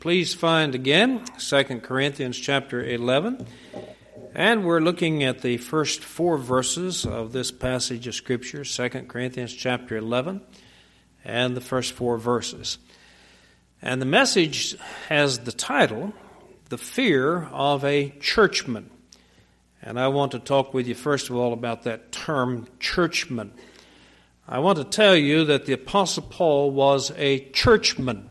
Please find again 2 Corinthians chapter 11, and we're looking at the first four verses of this passage of Scripture, 2 Corinthians chapter 11, and the first four verses. And the message has the title, The Fear of a Churchman. And I want to talk with you first of all about that term, churchman. I want to tell you that the Apostle Paul was a churchman.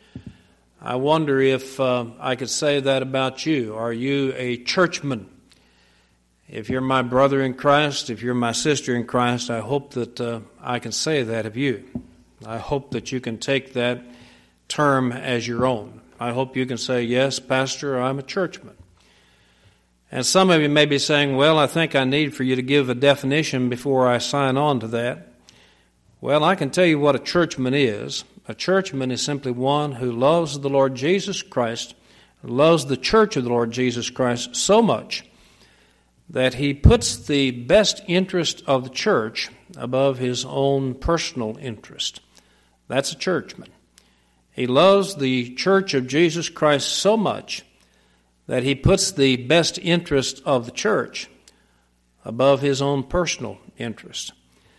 I wonder if I could say that about you. Are you a churchman? If you're my brother in Christ, if you're my sister in Christ, I hope that I can say that of you. I hope that you can take that term as your own. I hope you can say, yes, Pastor, I'm a churchman. And some of you may be saying, well, I think I need for you to give a definition before I sign on to that. Well, I can tell you what a churchman is. A churchman is simply one who loves the Lord Jesus Christ, loves the church of the Lord Jesus Christ so much that he puts the best interest of the church above his own personal interest. That's a churchman. He loves the church of Jesus Christ so much that he puts the best interest of the church above his own personal interest.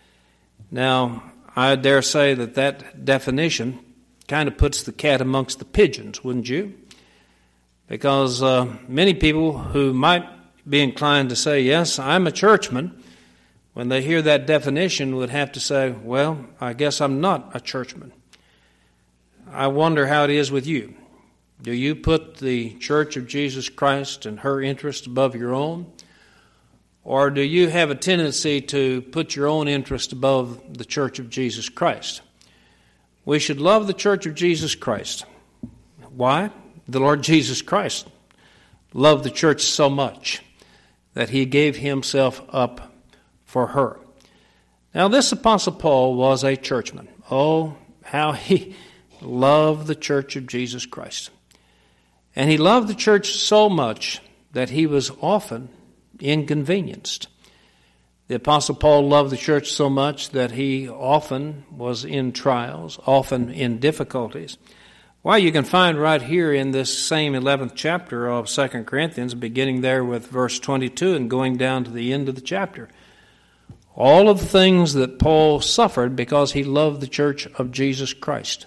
Now, I dare say that definition kind of puts the cat amongst the pigeons, wouldn't you? Because many people who might be inclined to say, yes, I'm a churchman, when they hear that definition would have to say, well, I guess I'm not a churchman. I wonder how it is with you. Do you put the church of Jesus Christ and her interest above your own? Or do you have a tendency to put your own interest above the church of Jesus Christ? We should love the church of Jesus Christ. Why? The Lord Jesus Christ loved the church so much that he gave himself up for her. Now, this Apostle Paul was a churchman. Oh, how he loved the church of Jesus Christ. And he loved the church so much that he was often inconvenienced. The Apostle Paul loved the church so much that he often was in trials, often in difficulties. Well, you can find right here in this same 11th chapter of 2 Corinthians, beginning there with verse 22 and going down to the end of the chapter, all of the things that Paul suffered because he loved the church of Jesus Christ.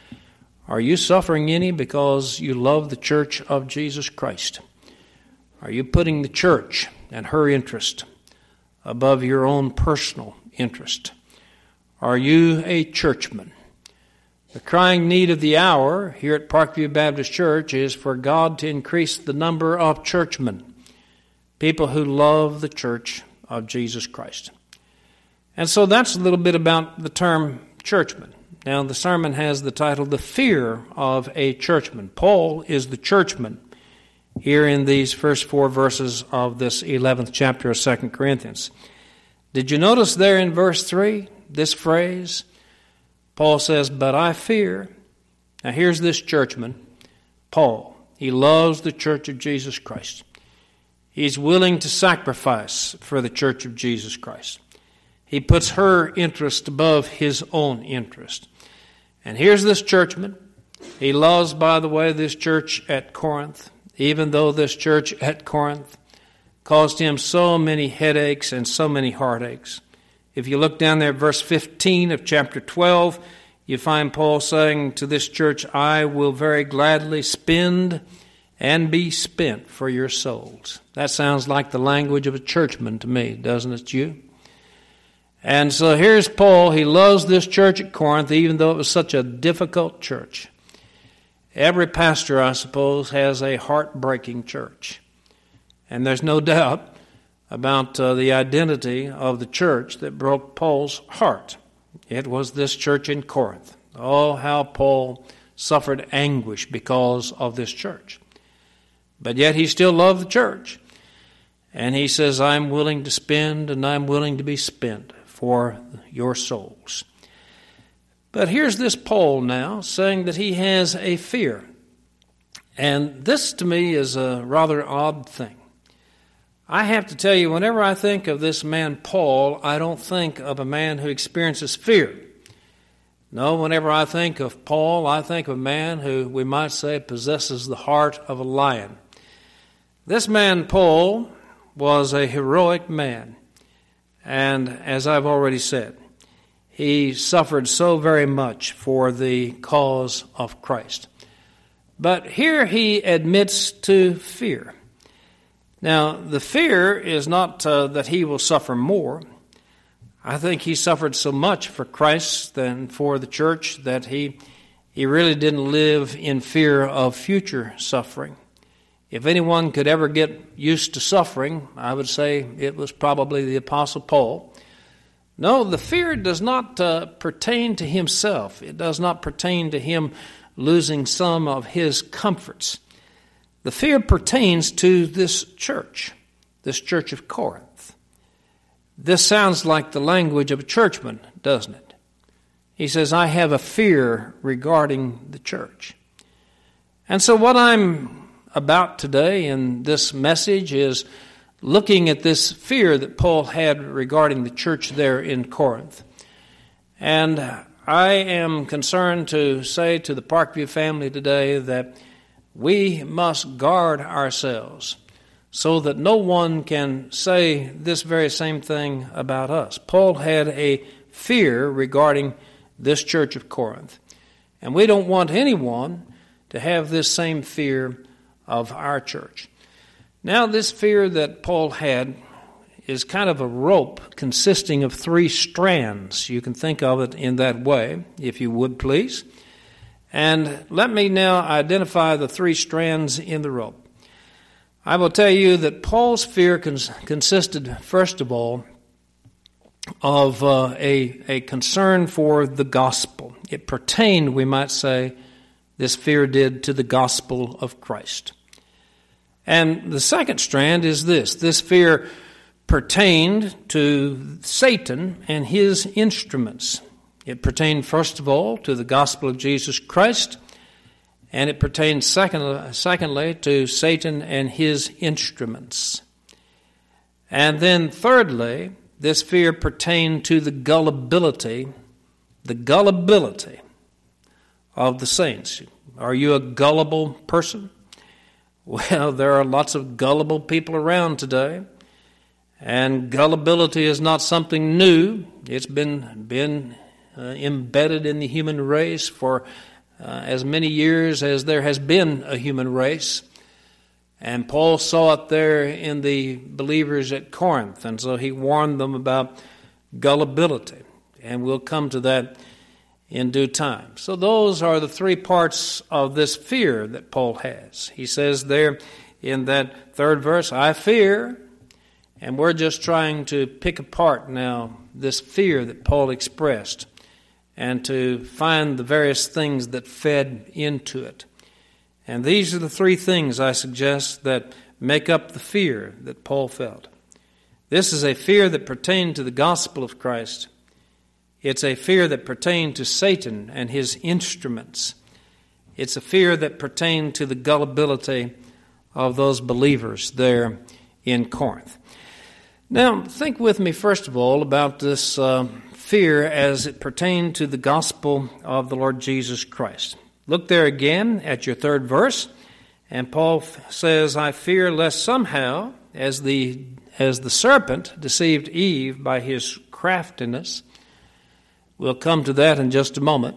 Are you suffering any because you love the church of Jesus Christ? Are you putting the church and her interest above your own personal interest? Are you a churchman? The crying need of the hour here at Parkview Baptist Church is for God to increase the number of churchmen, people who love the church of Jesus Christ. And so that's a little bit about the term churchman. Now, the sermon has the title, The Fear of a Churchman. Paul is the churchman here in these first four verses of this 11th chapter of 2 Corinthians. Did you notice there in verse 3, this phrase? Paul says, but I fear. Now here's this churchman, Paul. He loves the church of Jesus Christ. He's willing to sacrifice for the church of Jesus Christ. He puts her interest above his own interest. And here's this churchman. He loves, by the way, this church at Corinth, even though this church at Corinth caused him so many headaches and so many heartaches. If you look down there at verse 15 of chapter 12, you find Paul saying to this church, I will very gladly spend and be spent for your souls. That sounds like the language of a churchman to me, doesn't it, you? And so here's Paul. He loves this church at Corinth, even though it was such a difficult church. Every pastor, I suppose, has a heartbreaking church. And there's no doubt about the identity of the church that broke Paul's heart. It was this church in Corinth. Oh, how Paul suffered anguish because of this church. But yet he still loved the church. And he says, I'm willing to spend and I'm willing to be spent for your souls. But here's this Paul now saying that he has a fear. And this to me is a rather odd thing. I have to tell you, whenever I think of this man Paul, I don't think of a man who experiences fear. No, whenever I think of Paul, I think of a man who we might say possesses the heart of a lion. This man, Paul, was a heroic man. And as I've already said, he suffered so very much for the cause of Christ. But here he admits to fear. Now, the fear is not that he will suffer more. I think he suffered so much for Christ and for the church that he really didn't live in fear of future suffering. If anyone could ever get used to suffering, I would say it was probably the Apostle Paul. No, the fear does not pertain to himself. It does not pertain to him losing some of his comforts. The fear pertains to this church of Corinth. This sounds like the language of a churchman, doesn't it? He says, I have a fear regarding the church. And so what I'm about today in this message is looking at this fear that Paul had regarding the church there in Corinth. And I am concerned to say to the Parkview family today that we must guard ourselves so that no one can say this very same thing about us. Paul had a fear regarding this church of Corinth. And we don't want anyone to have this same fear of our church. Now, this fear that Paul had is kind of a rope consisting of 3 strands. You can think of it in that way, if you would, please. And let me now identify the 3 strands in the rope. I will tell you that Paul's fear consisted, first of all, of a concern for the gospel. It pertained, we might say, this fear did to the gospel of Christ. And the second strand is this. This fear pertained to Satan and his instruments. It pertained, first of all, to the gospel of Jesus Christ, and it pertained, secondly, to Satan and his instruments. And then, thirdly, this fear pertained to the gullibility of the saints. Are you a gullible person? Well, there are lots of gullible people around today, and gullibility is not something new. It's been embedded in the human race for as many years as there has been a human race. And Paul saw it there in the believers at Corinth, and so he warned them about gullibility. And we'll come to that in due time. So those are the 3 parts of this fear that Paul has. He says there in that 3rd verse, I fear, and we're just trying to pick apart now this fear that Paul expressed and to find the various things that fed into it. And these are the 3 things I suggest that make up the fear that Paul felt. This is a fear that pertained to the gospel of Christ. It's a fear that pertained to Satan and his instruments. It's a fear that pertained to the gullibility of those believers there in Corinth. Now, think with me, first of all, about this fear as it pertained to the gospel of the Lord Jesus Christ. Look there again at your 3rd verse, and Paul says, I fear lest somehow, as the serpent deceived Eve by his craftiness. We'll come to that in just a moment.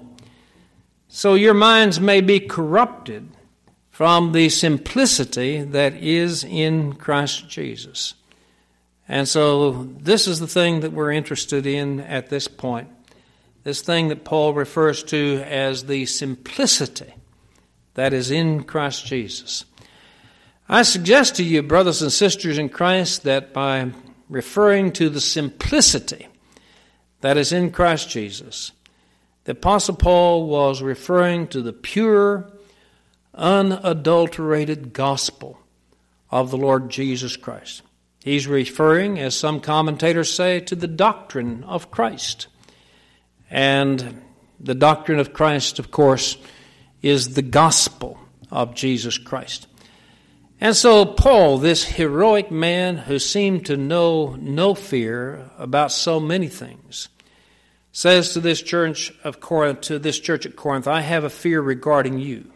So your minds may be corrupted from the simplicity that is in Christ Jesus. And so this is the thing that we're interested in at this point. This thing that Paul refers to as the simplicity that is in Christ Jesus. I suggest to you, brothers and sisters in Christ, that by referring to the simplicity that is in Christ Jesus, the Apostle Paul was referring to the pure, unadulterated gospel of the Lord Jesus Christ. He's referring, as some commentators say, to the doctrine of Christ. And the doctrine of Christ, of course, is the gospel of Jesus Christ. And so Paul, this heroic man who seemed to know no fear about so many things, says to this church at Corinth, I have a fear regarding you.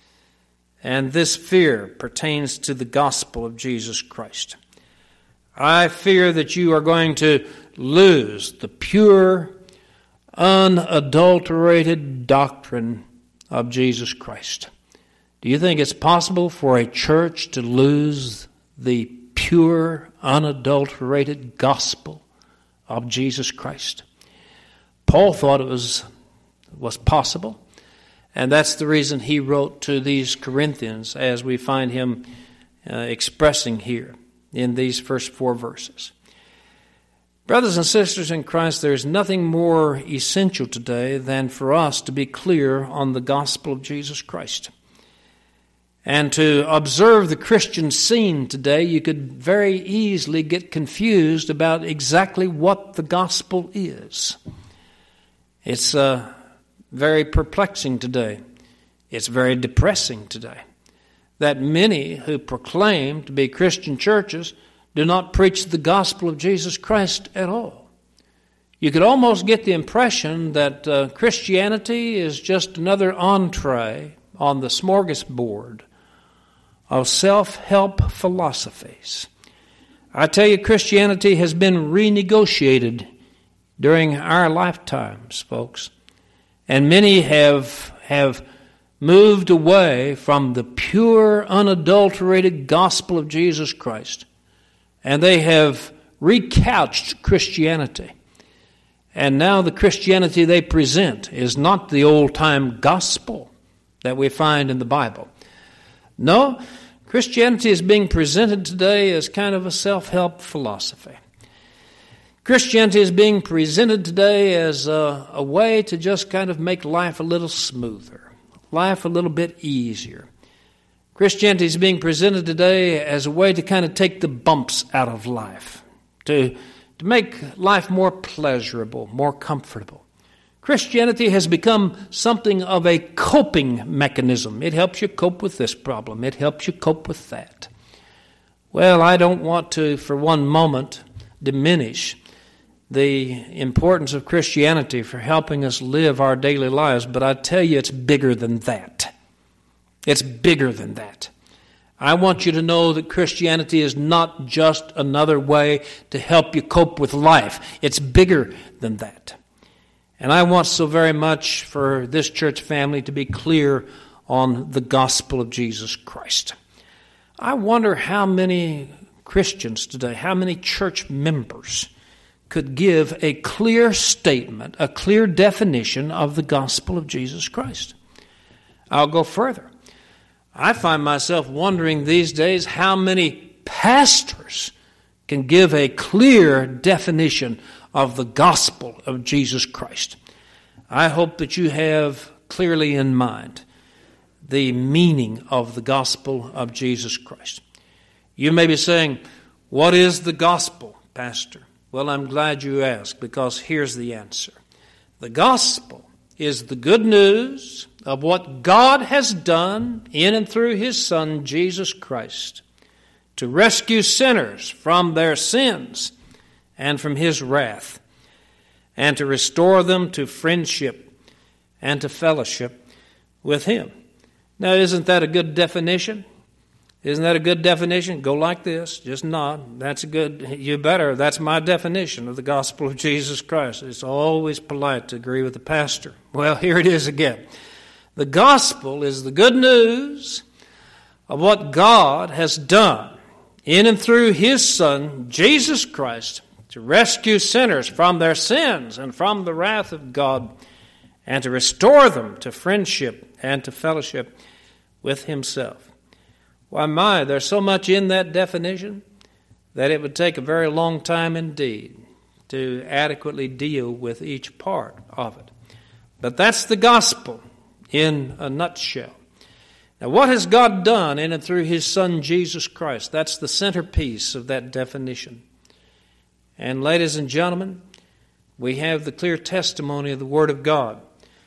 And this fear pertains to the gospel of Jesus Christ. I fear that you are going to lose the pure, unadulterated doctrine of Jesus Christ. Do you think it's possible for a church to lose the pure, unadulterated gospel of Jesus Christ? Paul thought it was possible, and that's the reason he wrote to these Corinthians, as we find him expressing here in these first 4 verses. Brothers and sisters in Christ, there is nothing more essential today than for us to be clear on the gospel of Jesus Christ. And to observe the Christian scene today, you could very easily get confused about exactly what the gospel is. It's very perplexing today. It's very depressing today that many who proclaim to be Christian churches do not preach the gospel of Jesus Christ at all. You could almost get the impression that Christianity is just another entree on the smorgasbord of self-help philosophies. I tell you, Christianity has been renegotiated during our lifetimes, folks. And many have moved away from the pure, unadulterated gospel of Jesus Christ. And they have recouched Christianity. And now the Christianity they present is not the old-time gospel that we find in the Bible. No, Christianity is being presented today as kind of a self-help philosophy. Christianity is being presented today as a way to just kind of make life a little smoother, life a little bit easier. Christianity is being presented today as a way to kind of take the bumps out of life, to make life more pleasurable, more comfortable. Christianity has become something of a coping mechanism. It helps you cope with this problem. It helps you cope with that. Well, I don't want to, for one moment, diminish the importance of Christianity for helping us live our daily lives, but I tell you, it's bigger than that. It's bigger than that. I want you to know that Christianity is not just another way to help you cope with life. It's bigger than that. And I want so very much for this church family to be clear on the gospel of Jesus Christ. I wonder how many Christians today, how many church members could give a clear statement, a clear definition of the gospel of Jesus Christ. I'll go further. I find myself wondering these days how many pastors can give a clear definition of the gospel of Jesus Christ. I hope that you have clearly in mind the meaning of the gospel of Jesus Christ. You may be saying, what is the gospel, Pastor? Well, I'm glad you asked, because here's the answer. The gospel is the good news of what God has done in and through His Son, Jesus Christ, to rescue sinners from their sins and from His wrath, and to restore them to friendship and to fellowship with Him. Now, isn't that a good definition? Isn't that a good definition? Go like this, just nod. That's a good, you better. That's my definition of the gospel of Jesus Christ. It's always polite to agree with the pastor. Well, here it is again. The gospel is the good news of what God has done in and through His Son, Jesus Christ, to rescue sinners from their sins and from the wrath of God, and to restore them to friendship and to fellowship with Himself. Why, there's so much in that definition that it would take a very long time indeed to adequately deal with each part of it. But that's the gospel in a nutshell. Now, what has God done in and through His Son, Jesus Christ? That's the centerpiece of that definition. And ladies and gentlemen, we have the clear testimony of the Word of God,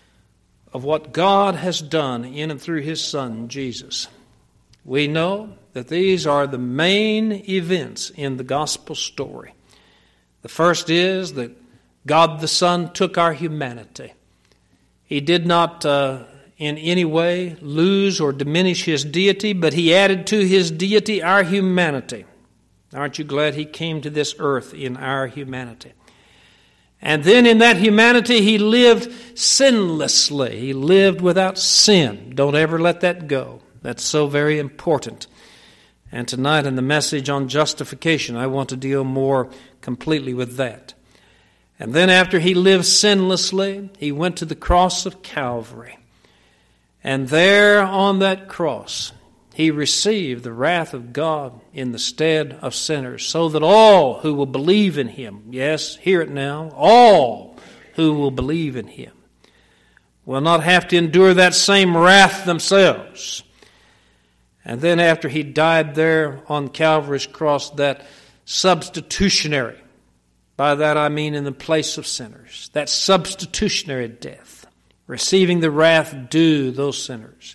of what God has done in and through His Son, Jesus. We know that these are the main events in the gospel story. The first is that God the Son took our humanity. He did not in any way lose or diminish His deity, but He added to His deity our humanity. Aren't you glad He came to this earth in our humanity? And then in that humanity, He lived sinlessly. He lived without sin. Don't ever let that go. That's so very important. And tonight in the message on justification, I want to deal more completely with that. And then after He lived sinlessly, He went to the cross of Calvary. And there on that cross, He received the wrath of God in the stead of sinners, so that all who will believe in Him, yes, hear it now, all who will believe in Him will not have to endure that same wrath themselves. And then after He died there on Calvary's cross, that substitutionary, by that I mean in the place of sinners, that substitutionary death, receiving the wrath due those sinners.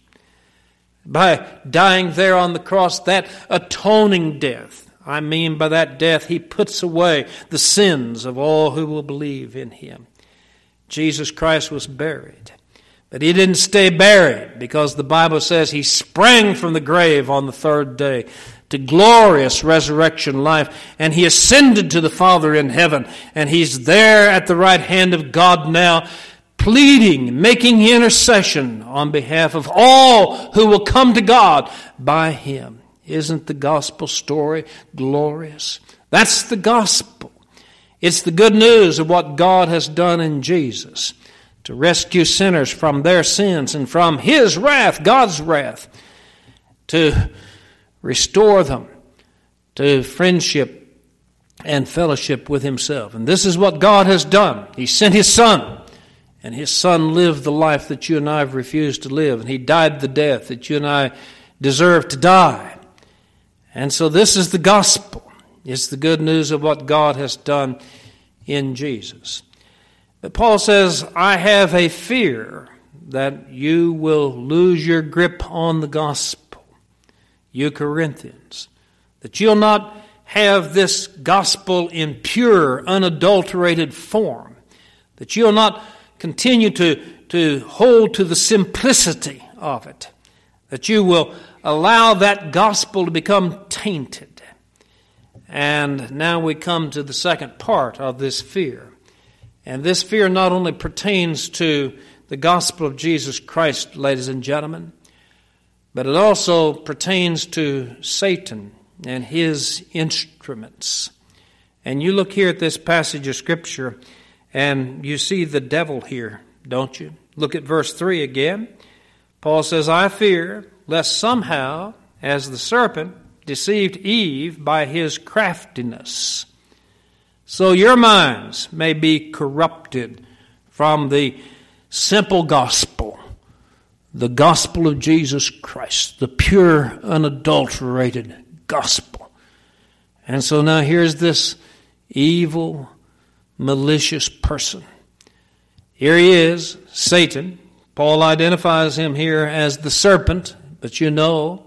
By dying there on the cross, that atoning death, I mean by that death, He puts away the sins of all who will believe in Him. Jesus Christ was buried. But He didn't stay buried, because the Bible says He sprang from the grave on the third day to glorious resurrection life, and He ascended to the Father in heaven, and He's there at the right hand of God now, pleading, making intercession on behalf of all who will come to God by Him. Isn't the gospel story glorious? That's the gospel. It's the good news of what God has done in Jesus to rescue sinners from their sins and from His wrath, God's wrath, to restore them to friendship and fellowship with Himself. And this is what God has done. He sent His Son, and His Son lived the life that you and I have refused to live, and He died the death that you and I deserve to die. And so this is the gospel. It's the good news of what God has done in Jesus. But Paul says, I have a fear that you will lose your grip on the gospel, you Corinthians, that you'll not have this gospel in pure, unadulterated form, that you'll not continue to hold to the simplicity of it, that you will allow that gospel to become tainted. And now we come to the second part of this fear. And this fear not only pertains to the gospel of Jesus Christ, ladies and gentlemen, but it also pertains to Satan and his instruments. And you look here at this passage of Scripture, and you see the devil here, don't you? Look at verse 3 again. Paul says, I fear lest somehow, as the serpent deceived Eve by his craftiness, so your minds may be corrupted from the simple gospel, the gospel of Jesus Christ, the pure, unadulterated gospel. And so now here's this evil, malicious person. Here he is, Satan. Paul identifies him here as the serpent, but you know,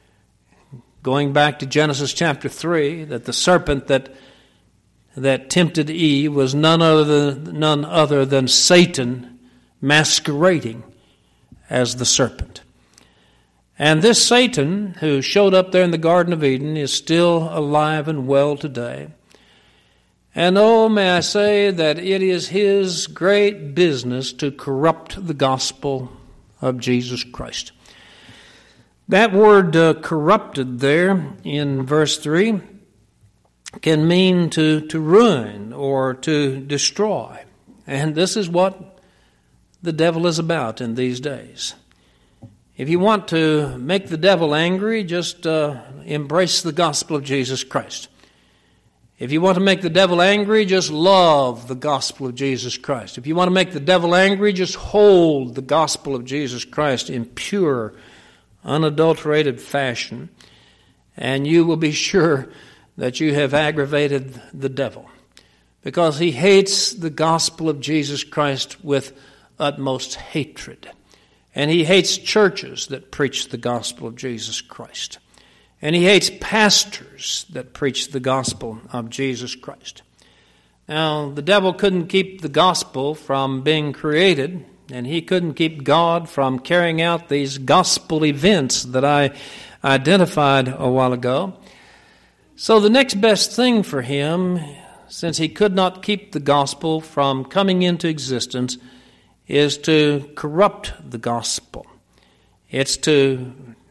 going back to Genesis chapter 3, that the serpent that tempted Eve was none other than Satan masquerading as the serpent. And this Satan, who showed up there in the Garden of Eden, is still alive and well today. And oh, may I say that it is his great business to corrupt the gospel of Jesus Christ. That word corrupted there in verse 3 can mean to ruin or to destroy. And this is what the devil is about in these days. If you want to make the devil angry, just embrace the gospel of Jesus Christ. If you want to make the devil angry, just love the gospel of Jesus Christ. If you want to make the devil angry, just hold the gospel of Jesus Christ in pure, unadulterated fashion, and you will be sure that you have aggravated the devil, because he hates the gospel of Jesus Christ with utmost hatred. And he hates churches that preach the gospel of Jesus Christ. And he hates pastors that preach the gospel of Jesus Christ. Now, the devil couldn't keep the gospel from being created, and he couldn't keep God from carrying out these gospel events that I identified a while ago. So the next best thing for him, since he could not keep the gospel from coming into existence, is to corrupt the gospel. It's to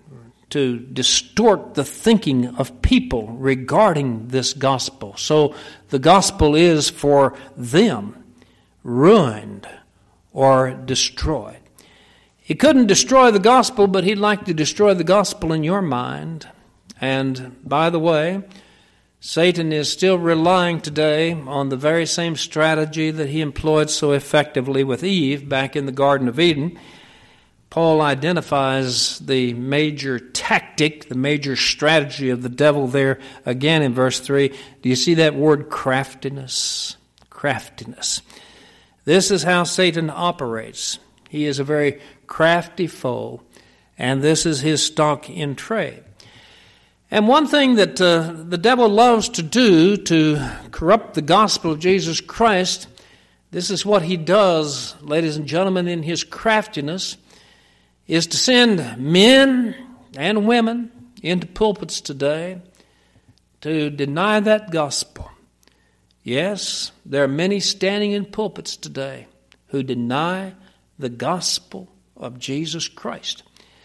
distort the thinking of people regarding this gospel. So the gospel is for them ruined or destroyed. He couldn't destroy the gospel, but he'd like to destroy the gospel in your mind. And by the way, Satan is still relying today on the very same strategy that he employed so effectively with Eve back in the Garden of Eden. Paul identifies the major tactic, the major strategy of the devil there again in verse 3. Do you see that word craftiness? Craftiness. This is how Satan operates. He is a very crafty foe, and this is his stock in trade. And one thing that the devil loves to do to corrupt the gospel of Jesus Christ, this is what he does, ladies and gentlemen, in his craftiness, is to send men and women into pulpits today to deny that gospel. Yes, there are many standing in pulpits today who deny the gospel of Jesus Christ.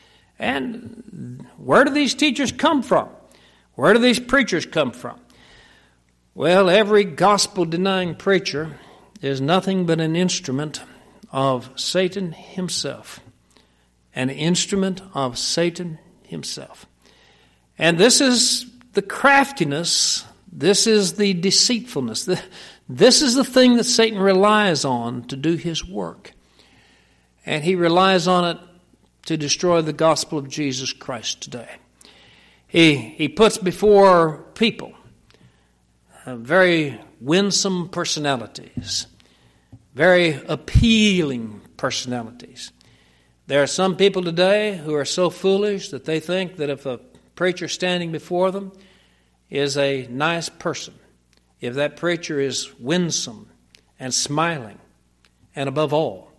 And where do these teachers come from? Where do these preachers come from? Well, every gospel-denying preacher is nothing but an instrument of Satan himself. An instrument of Satan himself. And this is the craftiness, this is the deceitfulness, this is the thing that Satan relies on to do his work. And he relies on it to destroy the gospel of Jesus Christ today. He puts before people very winsome personalities, very appealing personalities. There are some people today who are so foolish that they think that if a preacher standing before them is a nice person, if that preacher is winsome and smiling, and above all,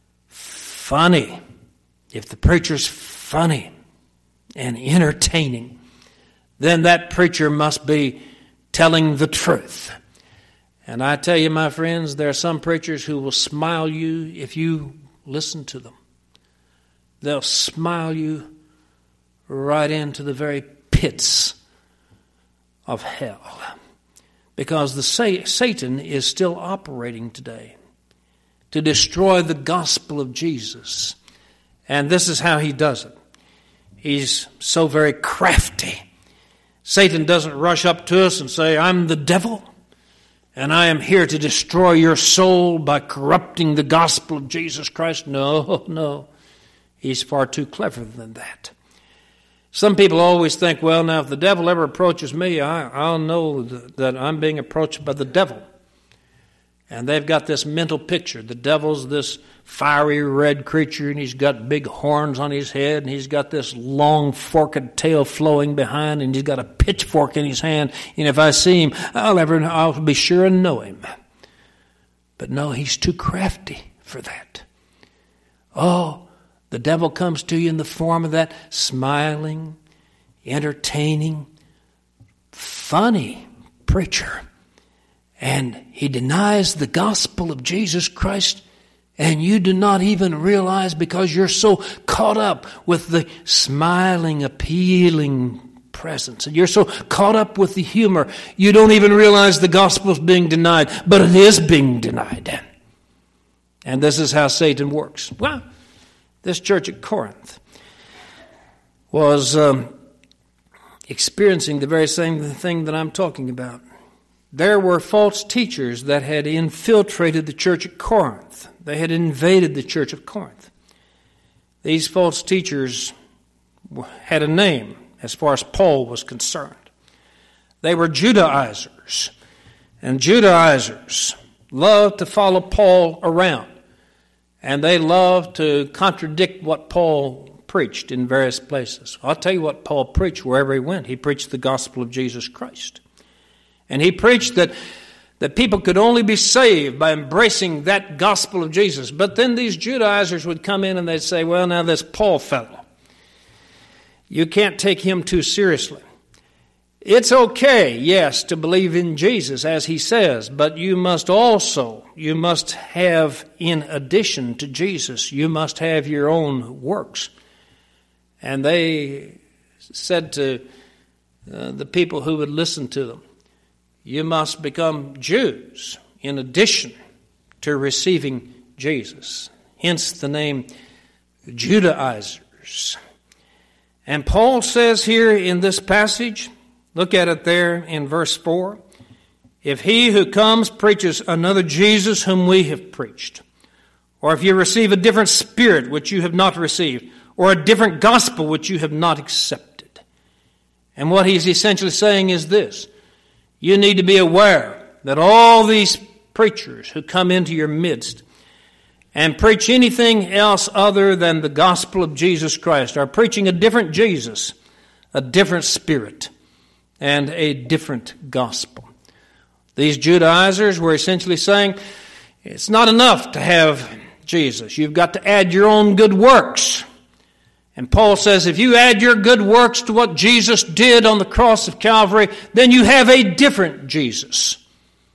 funny, if the preacher's funny and entertaining, then that preacher must be telling the truth. And I tell you, my friends, there are some preachers who will smile you if you listen to them. They'll smile you right into the very pits of hell. Because Satan is still operating today to destroy the gospel of Jesus. And this is how he does it. He's so very crafty. Satan doesn't rush up to us and say, "I'm the devil, and I am here to destroy your soul by corrupting the gospel of Jesus Christ." No. He's far too clever than that. Some people always think, well, now if the devil ever approaches me, I'll know that I'm being approached by the devil. And they've got this mental picture. The devil's this fiery red creature, and he's got big horns on his head, and he's got this long forked tail flowing behind, and he's got a pitchfork in his hand. And if I see him, I'll be sure and know him. But no, he's too crafty for that. Oh, the devil comes to you in the form of that smiling, entertaining, funny preacher. And he denies the gospel of Jesus Christ, and you do not even realize because you're so caught up with the smiling, appealing presence. And you're so caught up with the humor, you don't even realize the gospel is being denied, but it is being denied. And this is how Satan works. Well, this church at Corinth was experiencing the very same thing that I'm talking about. There were false teachers that had infiltrated the church at Corinth. They had invaded the church of Corinth. These false teachers had a name as far as Paul was concerned. They were Judaizers. And Judaizers loved to follow Paul around. And they loved to contradict what Paul preached in various places. I'll tell you what Paul preached wherever he went. He preached the gospel of Jesus Christ. And he preached that that people could only be saved by embracing that gospel of Jesus. But then these Judaizers would come in and they'd say, well, now this Paul fellow, you can't take him too seriously. It's okay, yes, to believe in Jesus, as he says, but you must have, in addition to Jesus, you must have your own works. And they said to the people who would listen to them, you must become Jews in addition to receiving Jesus. Hence the name Judaizers. And Paul says here in this passage, look at it there in verse 4, if he who comes preaches another Jesus whom we have preached, or if you receive a different spirit which you have not received, or a different gospel which you have not accepted. And what he's essentially saying is this: you need to be aware that all these preachers who come into your midst and preach anything else other than the gospel of Jesus Christ are preaching a different Jesus, a different spirit, and a different gospel. These Judaizers were essentially saying, it's not enough to have Jesus. You've got to add your own good works. And Paul says, if you add your good works to what Jesus did on the cross of Calvary, then you have a different Jesus.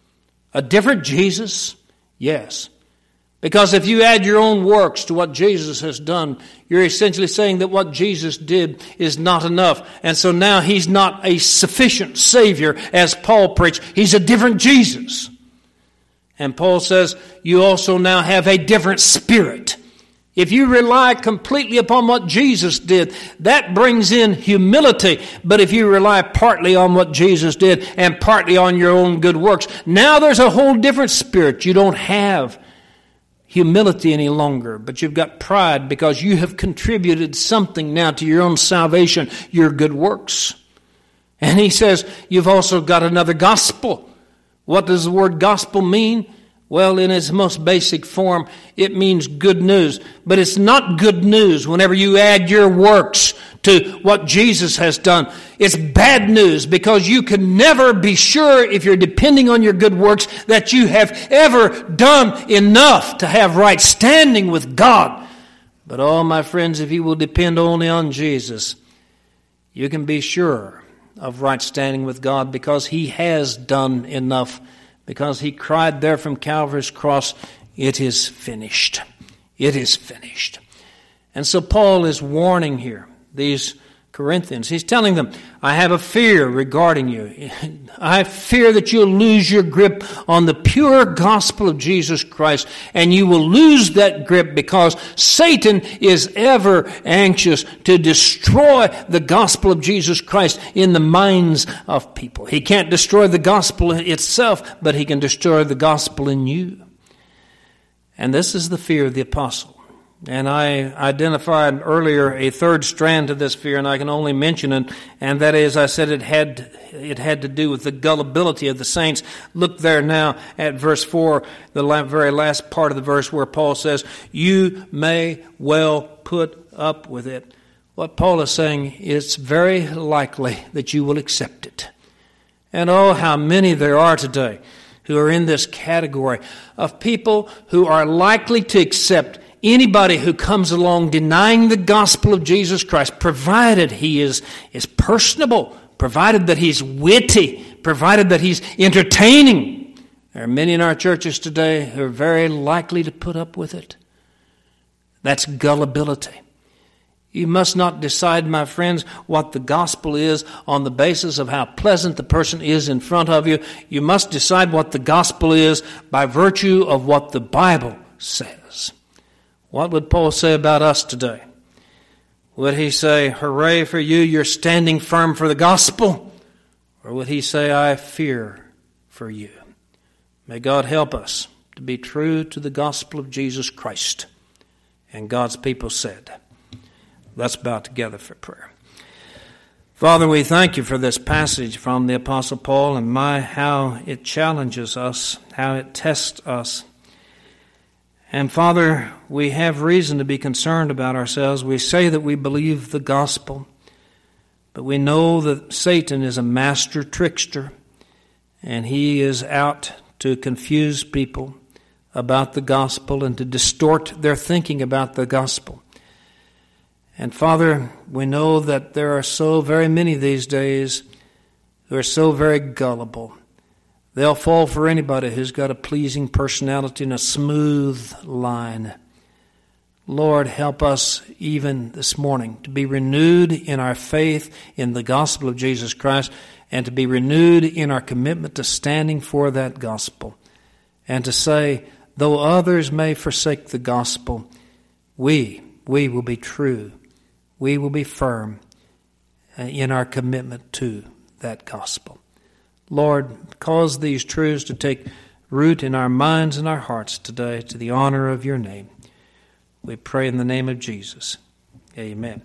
A different Jesus? Yes. Because if you add your own works to what Jesus has done, you're essentially saying that what Jesus did is not enough. And so now he's not a sufficient Savior, as Paul preached. He's a different Jesus. And Paul says, you also now have a different spirit. If you rely completely upon what Jesus did, that brings in humility. But if you rely partly on what Jesus did and partly on your own good works, now there's a whole different spirit. You don't have humility any longer, but you've got pride because you have contributed something now to your own salvation, your good works. And he says, you've also got another gospel. What does the word gospel mean? Well, in its most basic form, it means good news. But it's not good news whenever you add your works to what Jesus has done. It's bad news because you can never be sure, if you're depending on your good works, that you have ever done enough to have right standing with God. But oh, my friends, if you will depend only on Jesus, you can be sure of right standing with God because He has done enough. Because He cried there from Calvary's cross, it is finished. It is finished. And so Paul is warning here these Corinthians. He's telling them, I have a fear regarding you. I fear that you'll lose your grip on the pure gospel of Jesus Christ, and you will lose that grip because Satan is ever anxious to destroy the gospel of Jesus Christ in the minds of people. He can't destroy the gospel itself, but he can destroy the gospel in you. And this is the fear of the apostle. And I identified earlier a third strand to this fear, and I can only mention it, and that is, I said it had to do with the gullibility of the saints. Look there now at verse 4, the very last part of the verse where Paul says, you may well put up with it. What Paul is saying, it's very likely that you will accept it. And oh, how many there are today who are in this category of people who are likely to accept anybody who comes along denying the gospel of Jesus Christ, provided he is personable, provided that he's witty, provided that he's entertaining. There are many in our churches today who are very likely to put up with it. That's gullibility. You must not decide, my friends, what the gospel is on the basis of how pleasant the person is in front of you. You must decide what the gospel is by virtue of what the Bible says. What would Paul say about us today? Would he say, hooray for you, you're standing firm for the gospel? Or would he say, I fear for you? May God help us to be true to the gospel of Jesus Christ. And God's people said, let's bow together for prayer. Father, we thank you for this passage from the Apostle Paul, and how it challenges us, how it tests us. And Father, we have reason to be concerned about ourselves. We say that we believe the gospel, but we know that Satan is a master trickster, and he is out to confuse people about the gospel and to distort their thinking about the gospel. And Father, we know that there are so very many these days who are so very gullible. They'll fall for anybody who's got a pleasing personality and a smooth line. Lord, help us even this morning to be renewed in our faith in the gospel of Jesus Christ and to be renewed in our commitment to standing for that gospel and to say, though others may forsake the gospel, we will be true. We will be firm in our commitment to that gospel. Lord, cause these truths to take root in our minds and our hearts today to the honor of your name. We pray in the name of Jesus. Amen.